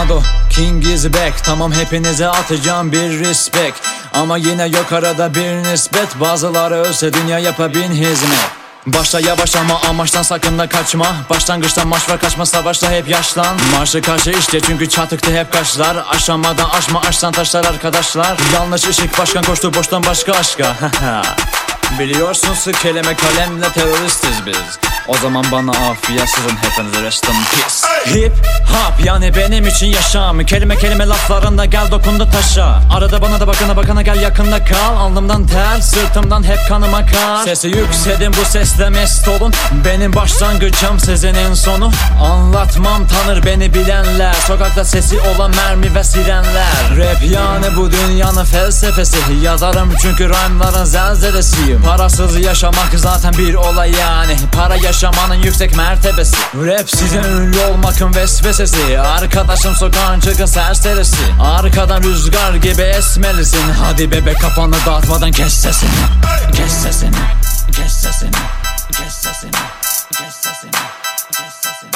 Nado, King is back. Tamam, hepinize atacağım bir respect, ama yine yok arada bir nispet. Bazıları ölse dünya yapabin hizmet. Başla yavaş ama amaçtan sakın da kaçma. Başlangıçta maç var, kaçma savaşta hep yaşlan. Marşı karşı işte çünkü çatıkta hep kaçlar. Aşamadan aşma, aşsan taşlar arkadaşlar. Yanlış ışık, başkan koştu boştan başka aşka. Biliyorsun sık kelime kalemle teröristiz biz. O zaman bana afiyet, sizin hepinize rest in peace. Hip hop yani benim için yaşam. Kelime kelime laflarında gel dokundu taşa. Arada bana da bakana gel yakında kal. Alnımdan tel, sırtımdan hep kanım akar. Sesi yükselin, bu sesle mest olun. Benim başlangıcım sizin sonu. Anlatmam, tanır beni bilenler. Sokakta sesi olan mermi ve sirenler. Rap yani bu dünyanın felsefesi. Yazarım çünkü rhyme'ların zelzelesiyim. Parasız yaşamak zaten bir olay yani. Para yaşamanın yüksek mertebesi. Rap size ünlü olmakın vesvesesi. Arkadaşım sokağın çıkın serserisi. Arkadan rüzgar gibi esmelisin. Hadi bebe kafanı dağıtmadan kes sesini. Kes sesini. Kes sesini. Kes sesini. Kes sesini. Kes sesini.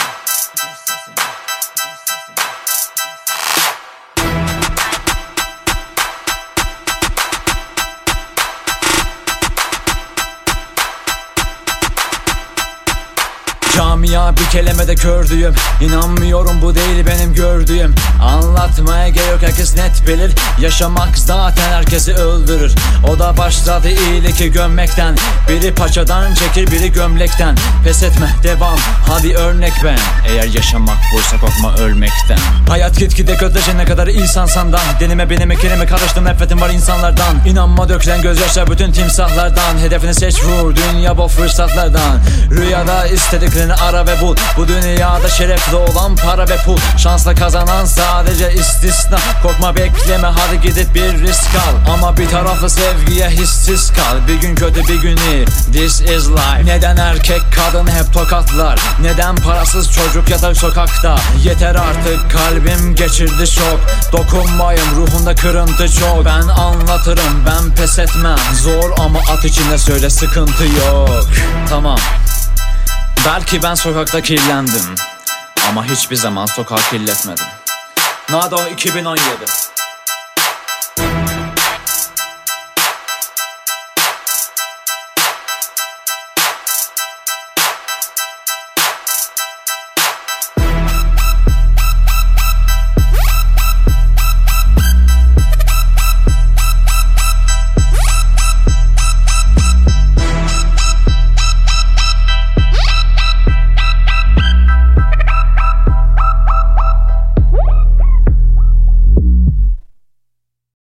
Camia bir kelimede kördüğüm. İnanmıyorum, bu değil benim gördüğüm. Anlatmaya gerek, herkes net bilir. Yaşamak zaten herkesi öldürür. O da başladı iyiliği gömmekten. Biri paçadan çekir, biri gömlekten. Pes etme, devam, hadi örnek ben. Eğer yaşamak buysa korkma ölmekten. Hayat gitgide kötüleşene kadar insansandan. Denime benime kelime karıştı, nefretim var insanlardan. İnanma dökülen gözyaşlar bütün timsahlardan. Hedefini seç, vur, dünya bol fırsatlardan. Rüyada istediklerini ara ve bul. Bu dünyada şerefli olan para ve pul. Şansla kazanan sadece istisna. Korkma bekleme, hadi gidip bir risk al. Ama bir taraflı sevgiye hissiz kal. Bir gün kötü bir gün iyi, this is life. Neden erkek kadın hep tokatlar? Neden parasız çocuk yatar sokakta? Yeter artık, kalbim geçirdi şok. Dokunmayın, ruhunda kırıntı çok. Ben anlatırım, ben pes etmem. Zor ama at içinde söyle, sıkıntı yok. Tamam, belki ben sokakta kirlendim, ama hiçbir zaman sokağı kirletmedim. Nado 2017